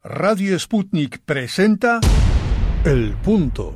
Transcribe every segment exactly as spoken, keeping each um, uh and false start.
Radio Sputnik presenta El Punto.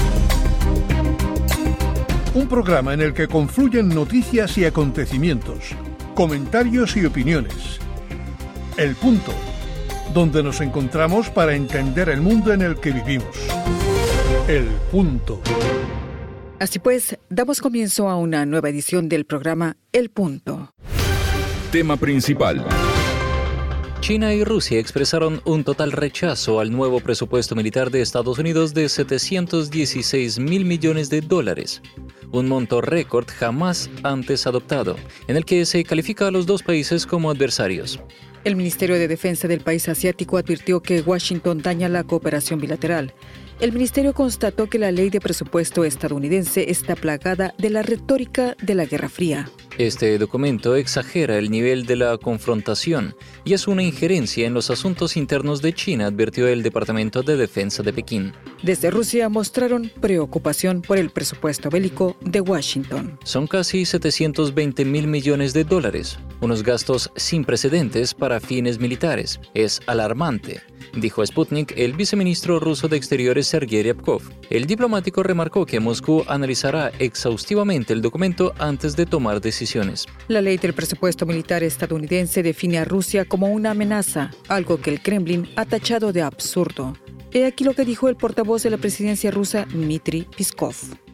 Un programa en el que confluyen noticias y acontecimientos, comentarios y opiniones. El Punto, donde nos encontramos para entender el mundo en el que vivimos. El Punto. Así pues, damos comienzo a una nueva edición del programa El Punto. Tema principal. China y Rusia expresaron un total rechazo al nuevo presupuesto militar de Estados Unidos de setecientos dieciséis mil millones de dólares, un monto récord jamás antes adoptado, en el que se califica a los dos países como adversarios. El Ministerio de Defensa del país asiático advirtió que Washington daña la cooperación bilateral. El ministerio constató que la ley de presupuesto estadounidense está plagada de la retórica de la Guerra Fría. Este documento exagera el nivel de la confrontación y es una injerencia en los asuntos internos de China, advirtió el Departamento de Defensa de Pekín. Desde Rusia mostraron preocupación por el presupuesto bélico de Washington. Son casi setecientos veinte mil millones de dólares, unos gastos sin precedentes para fines militares. Es alarmante, dijo a Sputnik el viceministro ruso de Exteriores Sergei Ryabkov. El diplomático remarcó que Moscú analizará exhaustivamente el documento antes de tomar decisiones. La ley del presupuesto militar estadounidense define a Rusia como una amenaza, algo que el Kremlin ha tachado de absurdo. He aquí lo que dijo el portavoz de la presidencia rusa, Dmitry Peskov.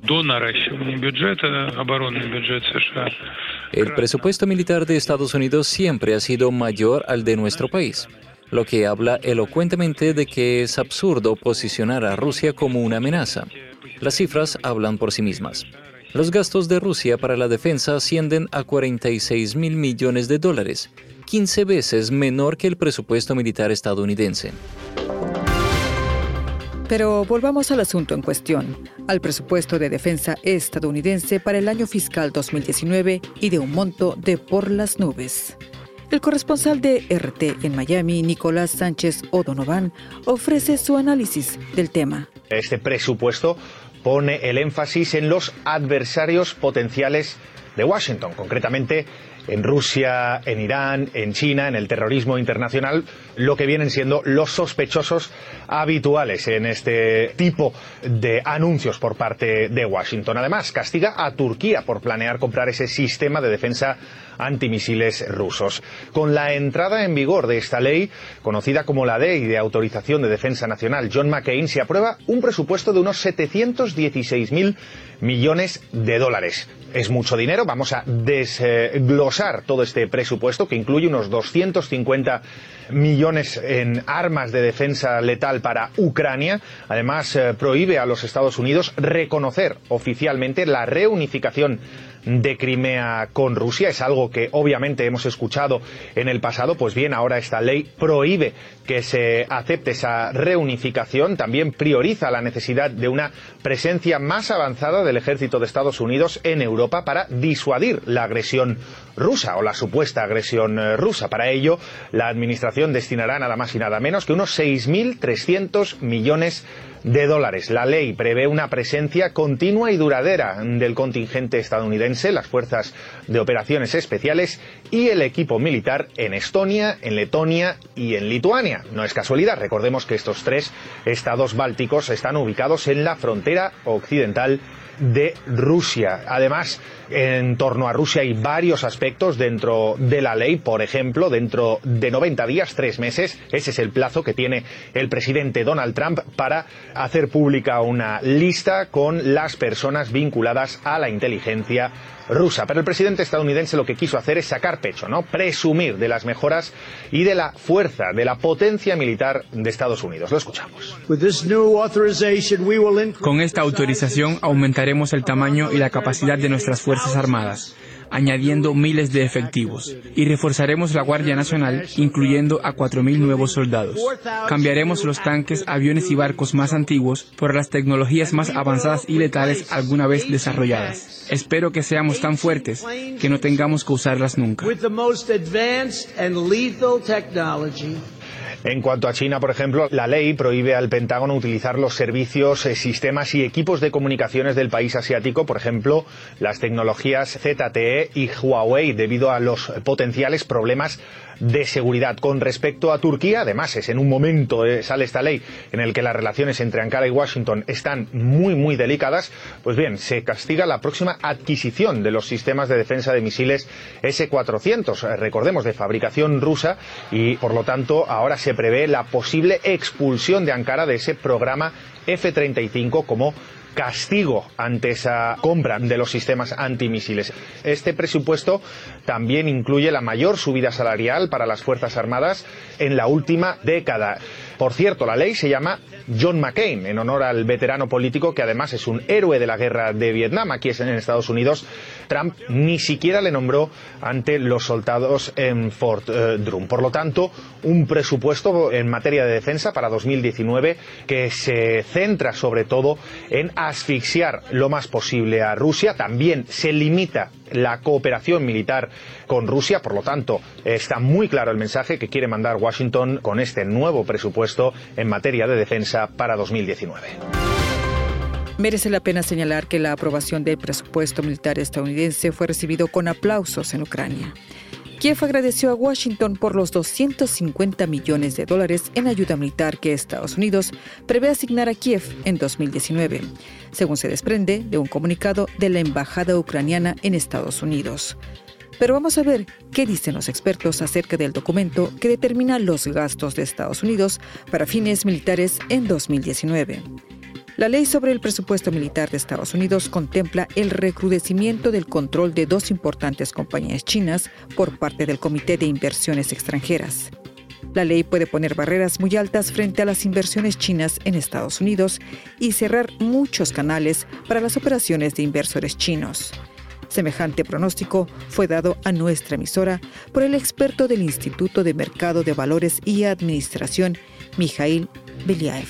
El presupuesto militar de Estados Unidos siempre ha sido mayor al de nuestro país, lo que habla elocuentemente de que es absurdo posicionar a Rusia como una amenaza. Las cifras hablan por sí mismas. Los gastos de Rusia para la defensa ascienden a cuarenta y seis mil millones de dólares, quince veces menor que el presupuesto militar estadounidense. Pero volvamos al asunto en cuestión, al presupuesto de defensa estadounidense para el año fiscal dos mil diecinueve y de un monto de por las nubes. El corresponsal de R T en Miami, Nicolás Sánchez O'Donovan, ofrece su análisis del tema. Este presupuesto pone el énfasis en los adversarios potenciales de Washington, concretamente en Rusia, en Irán, en China, en el terrorismo internacional, lo que vienen siendo los sospechosos habituales en este tipo de anuncios por parte de Washington. Además, castiga a Turquía por planear comprar ese sistema de defensa antimisiles rusos. Con la entrada en vigor de esta ley, conocida como la Ley de Autorización de Defensa Nacional John McCain, se aprueba un presupuesto de unos setecientos dieciséis mil millones de dólares. Es mucho dinero, vamos a desglosar todo este presupuesto que incluye unos doscientos cincuenta millones en armas de defensa letal para Ucrania. Además, eh, prohíbe a los Estados Unidos reconocer oficialmente la reunificación de Crimea con Rusia. Es algo que obviamente hemos escuchado en el pasado. Pues bien, ahora esta ley prohíbe que se acepte esa reunificación. También prioriza la necesidad de una presencia más avanzada del ejército de Estados Unidos en Europa para disuadir la agresión rusa o la supuesta agresión rusa. Para ello, la administración destinará nada más y nada menos que unos seis mil trescientos millones de dólares. La ley prevé una presencia continua y duradera del contingente estadounidense, las fuerzas de operaciones especiales y el equipo militar en Estonia, en Letonia y en Lituania. No es casualidad, recordemos que estos tres estados bálticos están ubicados en la frontera occidental de Rusia. Además, en torno a Rusia hay varios aspectos dentro de la ley. Por ejemplo, dentro de noventa días, tres meses, ese es el plazo que tiene el presidente Donald Trump para hacer pública una lista con las personas vinculadas a la inteligencia rusa. Pero el presidente estadounidense lo que quiso hacer es sacar pecho, ¿no? Presumir de las mejoras y de la fuerza, de la potencia militar de Estados Unidos. Lo escuchamos. Con esta autorización aumentaremos el tamaño y la capacidad de nuestras Fuerzas Armadas, añadiendo miles de efectivos, y reforzaremos la Guardia Nacional, incluyendo a cuatro mil nuevos soldados. Cambiaremos los tanques, aviones y barcos más antiguos por las tecnologías más avanzadas y letales alguna vez desarrolladas. Espero que seamos tan fuertes que no tengamos que usarlas nunca. En cuanto a China, por ejemplo, la ley prohíbe al Pentágono utilizar los servicios, sistemas y equipos de comunicaciones del país asiático, por ejemplo, las tecnologías Z T E y Huawei, debido a los potenciales problemas de seguridad. Con respecto a Turquía, además es en un momento eh, sale esta ley en el que las relaciones entre Ankara y Washington están muy muy delicadas, pues bien, se castiga la próxima adquisición de los sistemas de defensa de misiles ese cuatrocientos, eh, recordemos, de fabricación rusa, y por lo tanto ahora se prevé la posible expulsión de Ankara de ese programa F treinta y cinco como castigo ante esa compra de los sistemas antimisiles. Este presupuesto también incluye la mayor subida salarial para las Fuerzas Armadas en la última década. Por cierto, la ley se llama John McCain, en honor al veterano político que además es un héroe de la guerra de Vietnam. Aquí en Estados Unidos, Trump ni siquiera le nombró ante los soldados en Fort eh, Drum. Por lo tanto, un presupuesto en materia de defensa para dos mil diecinueve que se centra sobre todo en asfixiar lo más posible a Rusia. También se limita la cooperación militar con Rusia. Por lo tanto, está muy claro el mensaje que quiere mandar Washington con este nuevo presupuesto en materia de defensa para dos mil diecinueve. Merece la pena señalar que la aprobación del presupuesto militar estadounidense fue recibido con aplausos en Ucrania. Kiev agradeció a Washington por los doscientos cincuenta millones de dólares en ayuda militar que Estados Unidos prevé asignar a Kiev en dos mil diecinueve, según se desprende de un comunicado de la Embajada ucraniana en Estados Unidos. Pero vamos a ver qué dicen los expertos acerca del documento que determina los gastos de Estados Unidos para fines militares en dos mil diecinueve. La ley sobre el presupuesto militar de Estados Unidos contempla el recrudecimiento del control de dos importantes compañías chinas por parte del Comité de Inversiones Extranjeras. La ley puede poner barreras muy altas frente a las inversiones chinas en Estados Unidos y cerrar muchos canales para las operaciones de inversores chinos. Semejante pronóstico fue dado a nuestra emisora por el experto del Instituto de Mercado de Valores y Administración, Mikhail Beliaev.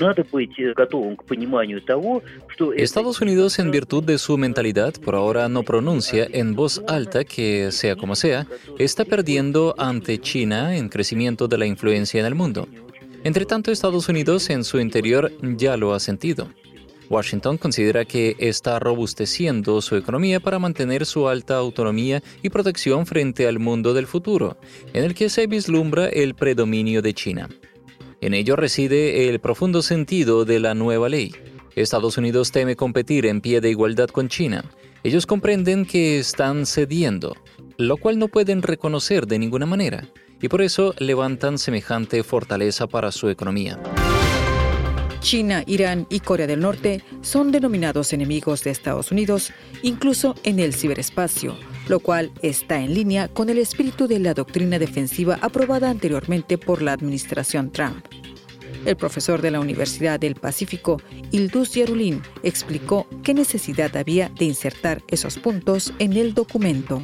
Estados Unidos, en virtud de su mentalidad, por ahora no pronuncia en voz alta que, sea como sea, está perdiendo ante China en crecimiento de la influencia en el mundo. Entre tanto, Estados Unidos en su interior ya lo ha sentido. Washington considera que está robusteciendo su economía para mantener su alta autonomía y protección frente al mundo del futuro, en el que se vislumbra el predominio de China. En ello reside el profundo sentido de la nueva ley. Estados Unidos teme competir en pie de igualdad con China. Ellos comprenden que están cediendo, lo cual no pueden reconocer de ninguna manera, y por eso levantan semejante fortaleza para su economía. China, Irán y Corea del Norte son denominados enemigos de Estados Unidos, incluso en el ciberespacio, lo cual está en línea con el espíritu de la doctrina defensiva aprobada anteriormente por la administración Trump. El profesor de la Universidad del Pacífico, Ildus Yarulin, explicó qué necesidad había de insertar esos puntos en el documento.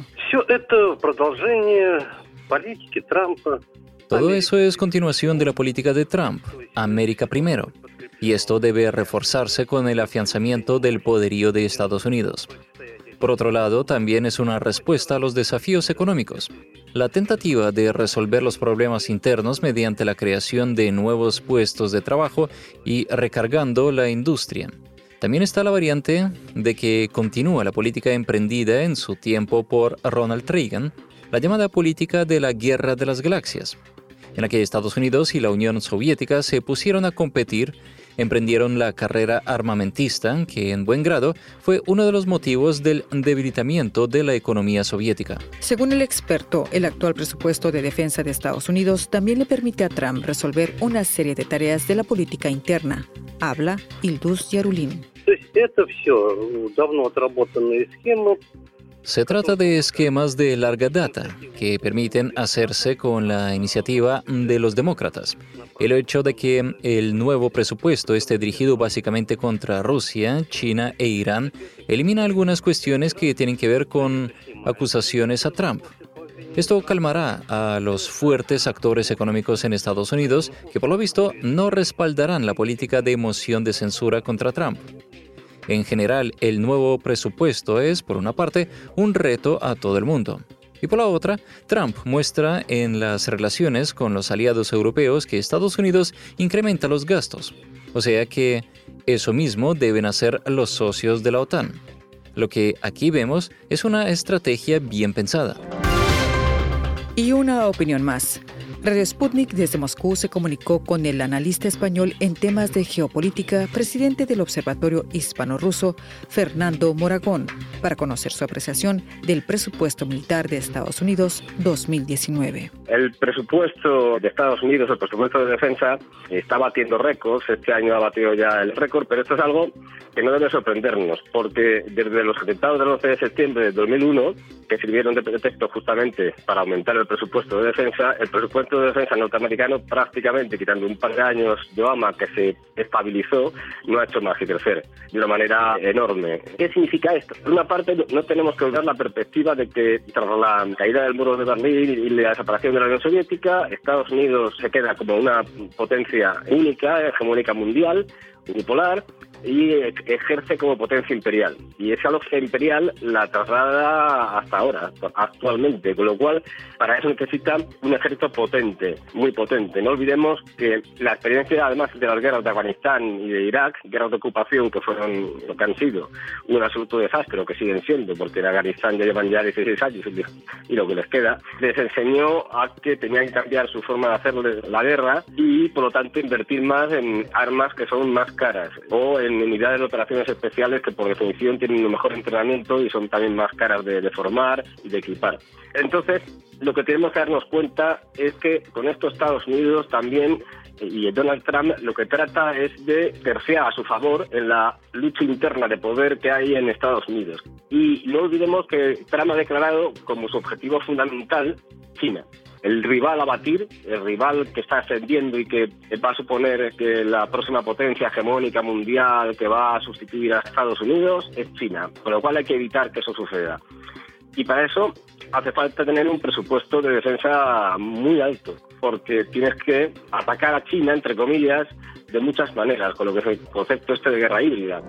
Todo eso es continuación de la política de Trump, América primero, y esto debe reforzarse con el afianzamiento del poderío de Estados Unidos. Por otro lado, también es una respuesta a los desafíos económicos. La tentativa de resolver los problemas internos mediante la creación de nuevos puestos de trabajo y recargando la industria. También está la variante de que continúa la política emprendida en su tiempo por Ronald Reagan, la llamada política de la Guerra de las Galaxias, en la que Estados Unidos y la Unión Soviética se pusieron a competir, emprendieron la carrera armamentista, que en buen grado fue uno de los motivos del debilitamiento de la economía soviética. Según el experto, el actual presupuesto de defensa de Estados Unidos también le permite a Trump resolver una serie de tareas de la política interna. Habla Ildus Yarulin. Se trata de esquemas de larga data que permiten hacerse con la iniciativa de los demócratas. El hecho de que el nuevo presupuesto esté dirigido básicamente contra Rusia, China e Irán elimina algunas cuestiones que tienen que ver con acusaciones a Trump. Esto calmará a los fuertes actores económicos en Estados Unidos que por lo visto no respaldarán la política de moción de censura contra Trump. En general, el nuevo presupuesto es, por una parte, un reto a todo el mundo. Y por la otra, Trump muestra en las relaciones con los aliados europeos que Estados Unidos incrementa los gastos. O sea que eso mismo deben hacer los socios de la OTAN. Lo que aquí vemos es una estrategia bien pensada. Y una opinión más. Radio Sputnik desde Moscú se comunicó con el analista español en temas de geopolítica, presidente del Observatorio Hispano-Ruso, Fernando Moragón, para conocer su apreciación del presupuesto militar de Estados Unidos dos mil diecinueve. El presupuesto de Estados Unidos, el presupuesto de defensa, está batiendo récords. Este año ha batido ya el récord, pero esto es algo que no debe sorprendernos, porque desde los atentados del once de septiembre de dos mil uno, que sirvieron de pretexto justamente para aumentar el presupuesto de defensa, el presupuesto de defensa norteamericano prácticamente, quitando un par de años de Obama que se estabilizó, no ha hecho más que crecer de una manera enorme. ¿Qué significa esto? Por una parte, no tenemos que olvidar la perspectiva de que tras la caída del muro de Berlín y la desaparición de la Unión Soviética, Estados Unidos se queda como una potencia única, hegemónica mundial, unipolar, y ejerce como potencia imperial. Y esa lógica imperial la traslada hasta ahora, actualmente, con lo cual para eso necesita un ejército potente, muy potente. No olvidemos que la experiencia, además de las guerras de Afganistán y de Irak, guerras de ocupación que fueron lo que han sido un absoluto desastre, o que siguen siendo, porque en Afganistán ya llevan ya dieciséis años y lo que les queda, les enseñó a que tenían que cambiar su forma de hacer la guerra y, por lo tanto, invertir más en armas que son más caras, o en en unidades de operaciones especiales que por definición tienen un mejor entrenamiento y son también más caras de, de formar y de equipar. Entonces, lo que tenemos que darnos cuenta es que con esto Estados Unidos también, y Donald Trump, lo que trata es de terciar a su favor en la lucha interna de poder que hay en Estados Unidos. Y no olvidemos que Trump ha declarado como su objetivo fundamental China. El rival a batir, el rival que está ascendiendo y que va a suponer que la próxima potencia hegemónica mundial que va a sustituir a Estados Unidos es China, con lo cual hay que evitar que eso suceda. Y para eso hace falta tener un presupuesto de defensa muy alto, porque tienes que atacar a China, entre comillas, de muchas maneras, con lo que es el concepto este de guerra híbrida.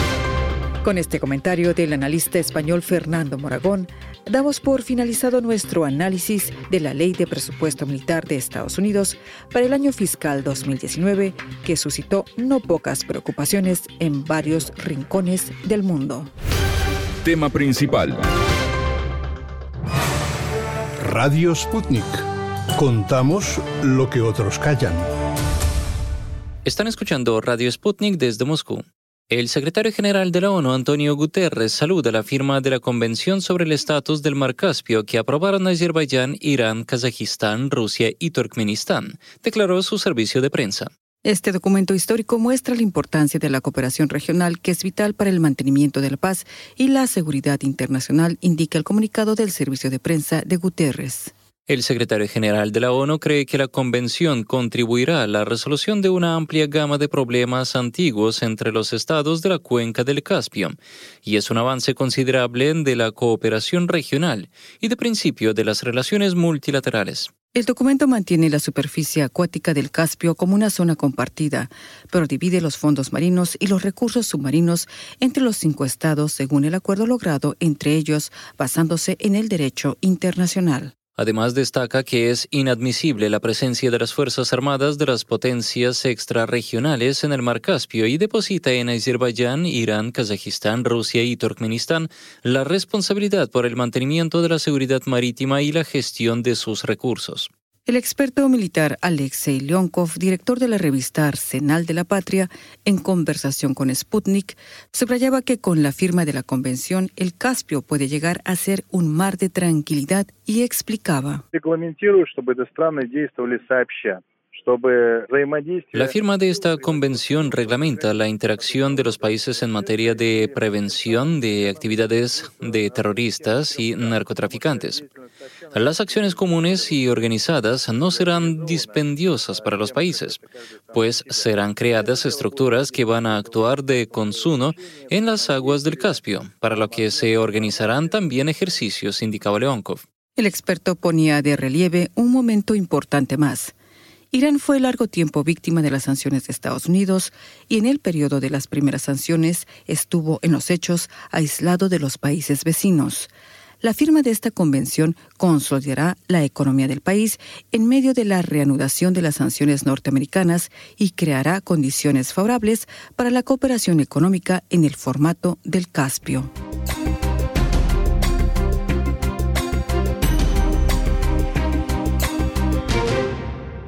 Con este comentario del analista español Fernando Moragón, damos por finalizado nuestro análisis de la Ley de Presupuesto Militar de Estados Unidos para el año fiscal dos mil diecinueve, que suscitó no pocas preocupaciones en varios rincones del mundo. Tema principal. Radio Sputnik. Contamos lo que otros callan. Están escuchando Radio Sputnik desde Moscú. El secretario general de la ONU, Antonio Guterres, saluda la firma de la Convención sobre el Estatus del Mar Caspio que aprobaron Azerbaiyán, Irán, Kazajistán, Rusia y Turkmenistán, declaró su servicio de prensa. Este documento histórico muestra la importancia de la cooperación regional, que es vital para el mantenimiento de la paz y la seguridad internacional, indica el comunicado del servicio de prensa de Guterres. El secretario general de la ONU cree que la convención contribuirá a la resolución de una amplia gama de problemas antiguos entre los estados de la cuenca del Caspio, y es un avance considerable de la cooperación regional y de principio de las relaciones multilaterales. El documento mantiene la superficie acuática del Caspio como una zona compartida, pero divide los fondos marinos y los recursos submarinos entre los cinco estados según el acuerdo logrado entre ellos, basándose en el derecho internacional. Además, destaca que es inadmisible la presencia de las Fuerzas Armadas de las potencias extrarregionales en el Mar Caspio y deposita en Azerbaiyán, Irán, Kazajistán, Rusia y Turkmenistán la responsabilidad por el mantenimiento de la seguridad marítima y la gestión de sus recursos. El experto militar Alexei Leonkov, director de la revista Arsenal de la Patria, en conversación con Sputnik, subrayaba que con la firma de la convención, el Caspio puede llegar a ser un mar de tranquilidad y explicaba. La firma de esta convención reglamenta la interacción de los países en materia de prevención de actividades de terroristas y narcotraficantes. Las acciones comunes y organizadas no serán dispendiosas para los países, pues serán creadas estructuras que van a actuar de consuno en las aguas del Caspio, para lo que se organizarán también ejercicios, indicaba Leonkov. El experto ponía de relieve un momento importante más. Irán fue largo tiempo víctima de las sanciones de Estados Unidos y en el periodo de las primeras sanciones estuvo en los hechos aislado de los países vecinos. La firma de esta convención consolidará la economía del país en medio de la reanudación de las sanciones norteamericanas y creará condiciones favorables para la cooperación económica en el formato del Caspio.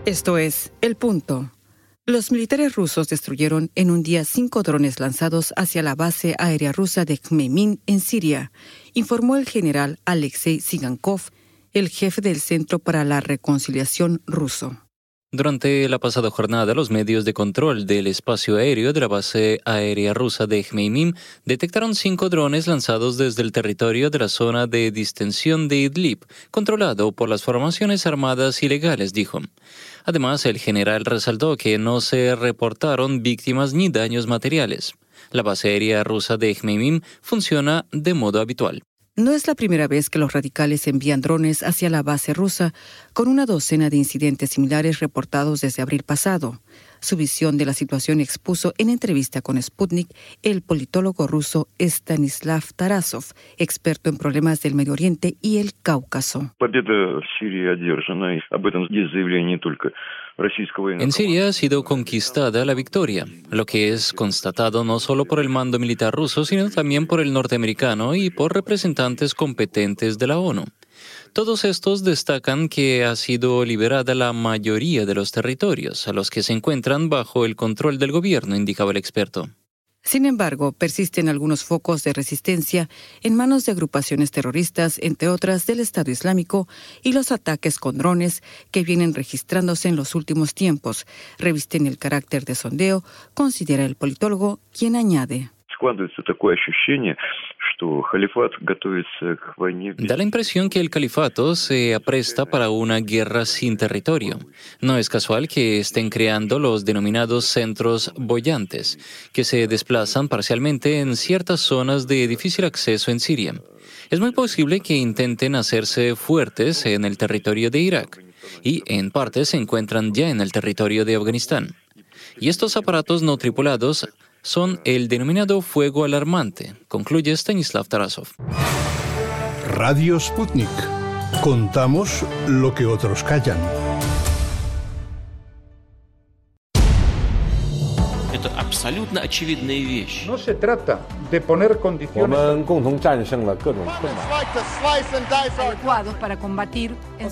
Esto es El Punto. Los militares rusos destruyeron en un día cinco drones lanzados hacia la base aérea rusa de Khmeimim en Siria, informó el general Alexei Sigankov, el jefe del Centro para la Reconciliación ruso. Durante la pasada jornada, los medios de control del espacio aéreo de la base aérea rusa de Khmeimim detectaron cinco drones lanzados desde el territorio de la zona de distensión de Idlib, controlado por las formaciones armadas ilegales, dijo. Además, el general resaltó que no se reportaron víctimas ni daños materiales. La base aérea rusa de Khmeimim funciona de modo habitual. No es la primera vez que los radicales envían drones hacia la base rusa, con una docena de incidentes similares reportados desde abril pasado. Su visión de la situación expuso en entrevista con Sputnik el politólogo ruso Stanislav Tarasov, experto en problemas del Medio Oriente y el Cáucaso. En Siria ha sido conquistada la victoria, lo que es constatado no solo por el mando militar ruso, sino también por el norteamericano y por representantes competentes de la ONU. Todos estos destacan que ha sido liberada la mayoría de los territorios a los que se encuentran bajo el control del gobierno, indicaba el experto. Sin embargo, persisten algunos focos de resistencia en manos de agrupaciones terroristas, entre otras del Estado Islámico, y los ataques con drones que vienen registrándose en los últimos tiempos revisten el carácter de sondeo, considera el politólogo, quien añade. Da la impresión que el califato se apresta para una guerra sin territorio. No es casual que estén creando los denominados centros boyantes, que se desplazan parcialmente en ciertas zonas de difícil acceso en Siria. Es muy posible que intenten hacerse fuertes en el territorio de Irak y en parte se encuentran ya en el territorio de Afganistán. Y estos aparatos no tripulados son el denominado fuego alarmante, concluye Stanislav Tarasov. Radio Sputnik. Contamos lo que otros callan. No se trata de poner condiciones adecuados para combatir en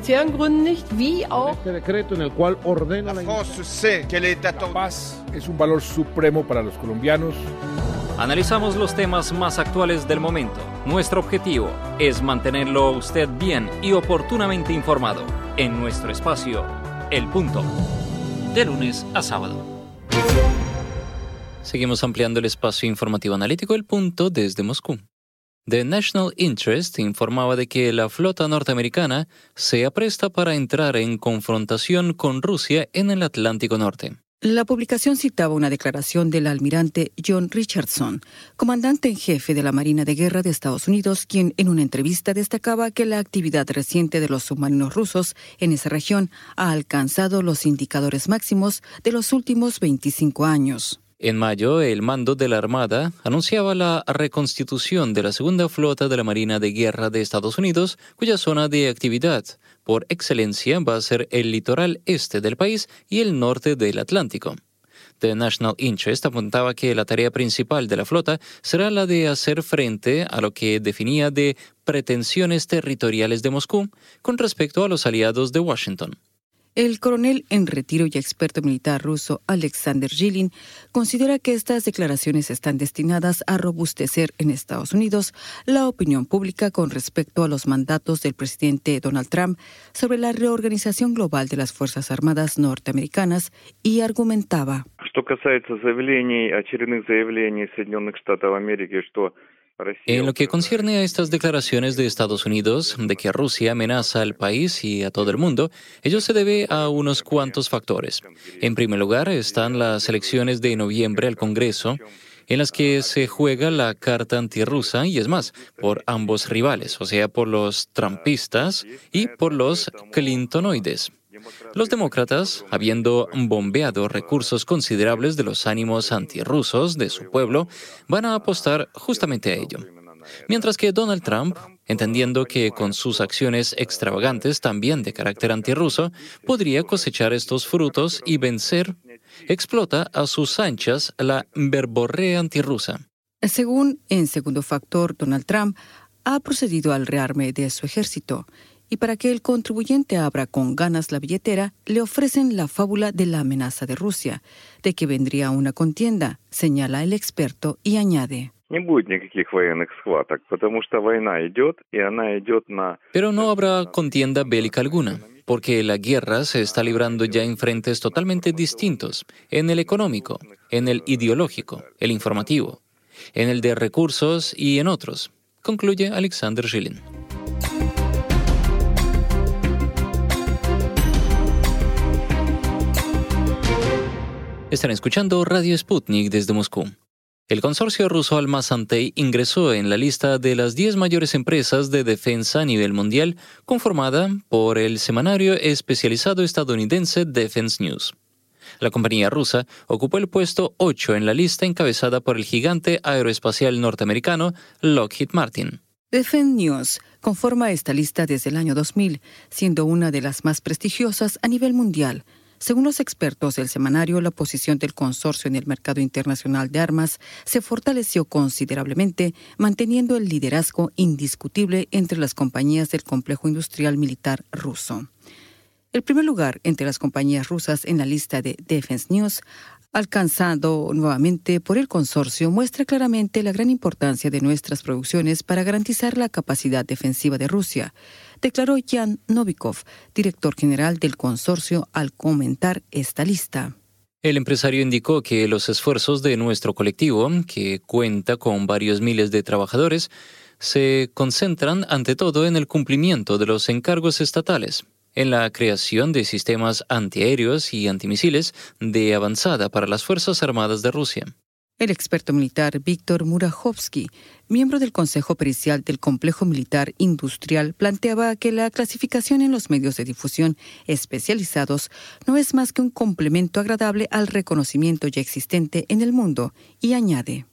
este decreto en el cual ordena la paz es un valor supremo para los colombianos. Analizamos los temas más actuales del momento. Nuestro objetivo es mantenerlo a usted bien y oportunamente informado en nuestro espacio El Punto, de lunes a sábado. Seguimos ampliando el espacio informativo analítico El Punto desde Moscú. The National Interest informaba de que la flota norteamericana se apresta para entrar en confrontación con Rusia en el Atlántico Norte. La publicación citaba una declaración del almirante John Richardson, comandante en jefe de la Marina de Guerra de Estados Unidos, quien en una entrevista destacaba que la actividad reciente de los submarinos rusos en esa región ha alcanzado los indicadores máximos de los últimos veinticinco años. En mayo, el mando de la Armada anunciaba la reconstitución de la segunda flota de la Marina de Guerra de Estados Unidos, cuya zona de actividad por excelencia va a ser el litoral este del país y el norte del Atlántico. The National Interest apuntaba que la tarea principal de la flota será la de hacer frente a lo que definía de pretensiones territoriales de Moscú con respecto a los aliados de Washington. El coronel en retiro y experto militar ruso Alexander Zhilin considera que estas declaraciones están destinadas a robustecer en Estados Unidos la opinión pública con respecto a los mandatos del presidente Donald Trump sobre la reorganización global de las Fuerzas Armadas norteamericanas y argumentaba. En lo que concierne a estas declaraciones de Estados Unidos de que Rusia amenaza al país y a todo el mundo, ello se debe a unos cuantos factores. En primer lugar, están las elecciones de noviembre al Congreso, en las que se juega la carta antirrusa, y es más, por ambos rivales, o sea, por los trumpistas y por los clintonoides. Los demócratas, habiendo bombeado recursos considerables de los ánimos antirrusos de su pueblo, van a apostar justamente a ello. Mientras que Donald Trump, entendiendo que con sus acciones extravagantes también de carácter antirruso, podría cosechar estos frutos y vencer, explota a sus anchas la verborrea antirrusa. Según en segundo factor, Donald Trump ha procedido al rearme de su ejército. y para que el contribuyente abra con ganas la billetera, le ofrecen la fábula de la amenaza de Rusia, de que vendría una contienda, señala el experto y añade. Pero no habrá contienda bélica alguna, porque la guerra se está librando ya en frentes totalmente distintos, en el económico, en el ideológico, el informativo, en el de recursos y en otros, concluye Alexander Zhilin. Están escuchando Radio Sputnik desde Moscú. El consorcio ruso Almaz-Antey ingresó en la lista de las diez mayores empresas de defensa a nivel mundial, conformada por el semanario especializado estadounidense Defense News. La compañía rusa ocupó el puesto ocho en la lista encabezada por el gigante aeroespacial norteamericano Lockheed Martin. Defense News conforma esta lista desde el año dos mil, siendo una de las más prestigiosas a nivel mundial. Según los expertos del semanario, la posición del consorcio en el mercado internacional de armas se fortaleció considerablemente, manteniendo el liderazgo indiscutible entre las compañías del complejo industrial militar ruso. El primer lugar entre las compañías rusas en la lista de Defense News, alcanzado nuevamente por el consorcio, muestra claramente la gran importancia de nuestras producciones para garantizar la capacidad defensiva de Rusia, declaró Jan Novikov, director general del consorcio, al comentar esta lista. El empresario indicó que los esfuerzos de nuestro colectivo, que cuenta con varios miles de trabajadores, se concentran ante todo en el cumplimiento de los encargos estatales, en la creación de sistemas antiaéreos y antimisiles de avanzada para las Fuerzas Armadas de Rusia. El experto militar Víctor Murahovsky, miembro del Consejo Pericial del Complejo Militar Industrial, planteaba que la clasificación en los medios de difusión especializados no es más que un complemento agradable al reconocimiento ya existente en el mundo, y añade.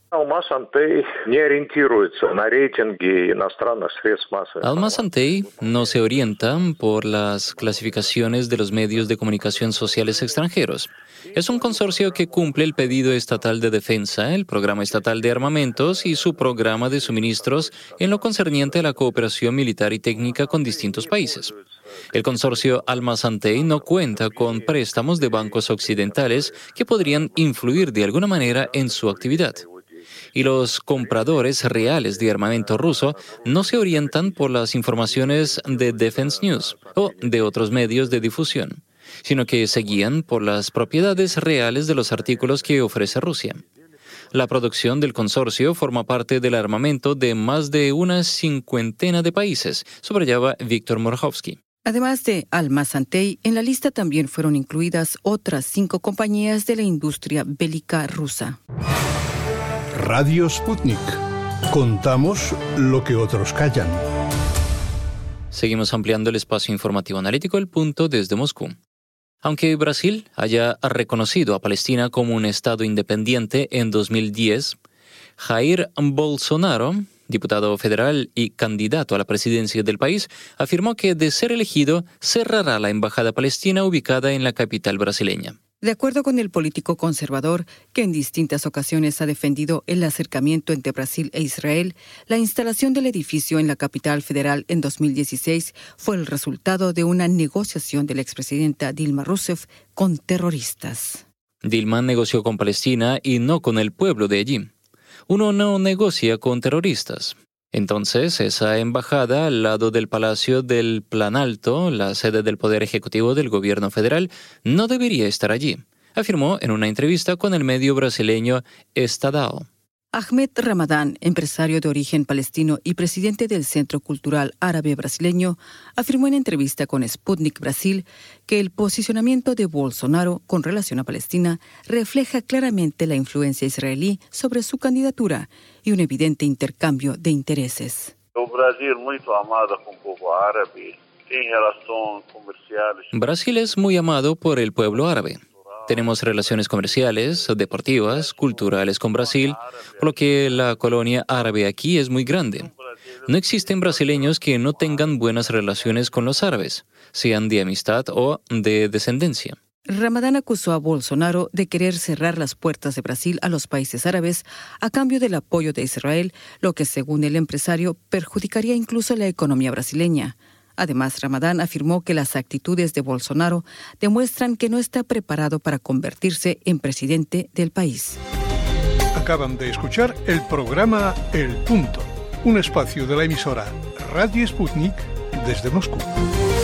Almaz-Antey no se orienta por las clasificaciones de los medios de comunicación sociales extranjeros. Es un consorcio que cumple el pedido estatal de defensa, el programa estatal de armamentos y su programa de suministros en lo concerniente a la cooperación militar y técnica con distintos países. El consorcio Almaz-Antey no cuenta con préstamos de bancos occidentales que podrían influir de alguna manera en su actividad. Y los compradores reales de armamento ruso no se orientan por las informaciones de Defense News o de otros medios de difusión, sino que se guían por las propiedades reales de los artículos que ofrece Rusia. La producción del consorcio forma parte del armamento de más de una cincuentena de países, subrayaba Víctor Murahovsky. Además de Almaz-Antey, en la lista también fueron incluidas otras cinco compañías de la industria bélica rusa. Radio Sputnik. Contamos lo que otros callan. Seguimos ampliando el espacio informativo analítico El Punto desde Moscú. Aunque Brasil haya reconocido a Palestina como un Estado independiente en dos mil diez, Jair Bolsonaro, diputado federal y candidato a la presidencia del país, afirmó que, de ser elegido, cerrará la embajada palestina ubicada en la capital brasileña. De acuerdo con el político conservador, que en distintas ocasiones ha defendido el acercamiento entre Brasil e Israel, la instalación del edificio en la capital federal en dos mil dieciséis fue el resultado de una negociación de la expresidenta Dilma Rousseff con terroristas. Dilma negoció con Palestina y no con el pueblo de allí. Uno no negocia con terroristas. Entonces, esa embajada al lado del Palacio del Planalto, la sede del Poder Ejecutivo del Gobierno Federal, no debería estar allí, afirmó en una entrevista con el medio brasileño Estadão. Ahmed Ramadán, empresario de origen palestino y presidente del Centro Cultural Árabe Brasileño, afirmó en entrevista con Sputnik Brasil que el posicionamiento de Bolsonaro con relación a Palestina refleja claramente la influencia israelí sobre su candidatura y un evidente intercambio de intereses. Brasil es muy amado por el pueblo árabe. Tenemos relaciones comerciales, deportivas, culturales con Brasil, por lo que la colonia árabe aquí es muy grande. No existen brasileños que no tengan buenas relaciones con los árabes, sean de amistad o de descendencia. Ramadán acusó a Bolsonaro de querer cerrar las puertas de Brasil a los países árabes a cambio del apoyo de Israel, lo que, según el empresario, perjudicaría incluso la economía brasileña. Además, Ramadán afirmó que las actitudes de Bolsonaro demuestran que no está preparado para convertirse en presidente del país. Acaban de escuchar el programa El Punto, un espacio de la emisora Radio Sputnik desde Moscú.